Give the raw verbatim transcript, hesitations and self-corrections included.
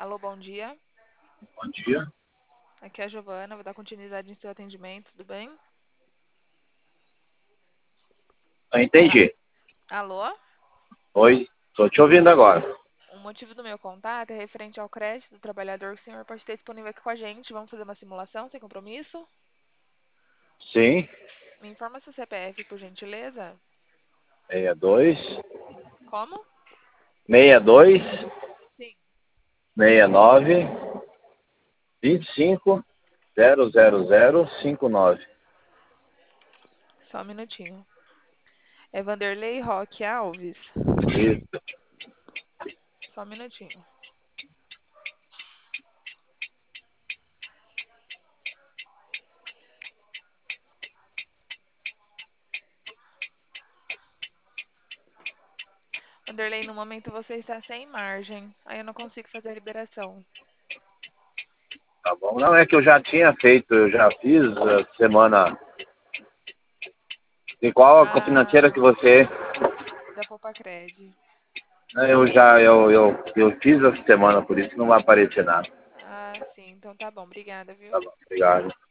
Alô, bom dia. Bom dia. Aqui é a Giovana, vou dar continuidade em seu atendimento, tudo bem? Eu Ah, entendi. alô? Oi, estou te ouvindo agora. O motivo do meu contato é referente ao crédito do trabalhador que o senhor pode ter disponível aqui com a gente. Vamos fazer uma simulação sem compromisso? Sim, Me informa seu C P F, por gentileza. seis dois, Como? seis dois, Sim. seis nove, vinte e cinco, zero zero zero cinco nove. Só um minutinho. É Vanderlei Roque Alves. Isso. Só um minutinho. Vanderlei, no momento você está sem margem. Aí eu não consigo fazer a liberação. Tá bom. Não, é que eu já tinha feito, eu já fiz a semana. E qual a financeira que Ah, você? da Popacred. Eu já, eu, eu, eu fiz essa semana, por isso não vai aparecer nada. Ah, sim. Então tá bom. Obrigada, Tá viu? bom, obrigado.